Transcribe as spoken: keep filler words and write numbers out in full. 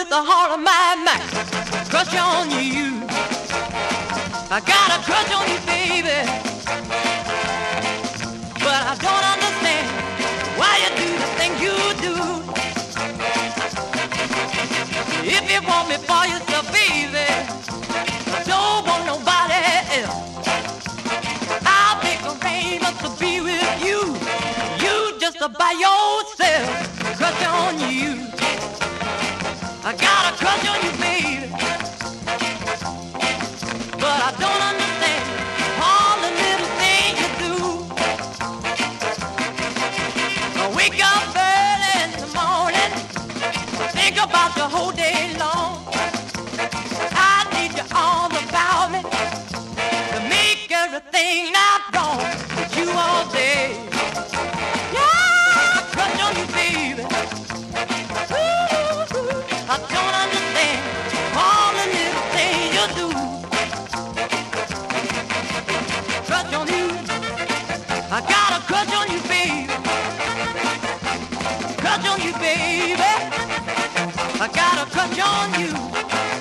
with all of my might. Crush on you. I got a crush on you, baby. But I don't understand why you do the thing you do. If you want me for yourself, baby, I don't want nobody else. I'll make arrangements to be with you. You just by yourself. Crush on you. I got a crush on you, baby. But I don't understand all the little things you do. I wake up early in the morning, think about the whole day long. I need you all about me to make everything not wrong with you all day. Yeah, I crush on you, baby. Ooh, I don't understand all the little things you do. Crush on you. I got a crush on you, baby. Crush on you, baby. I got a crush on you.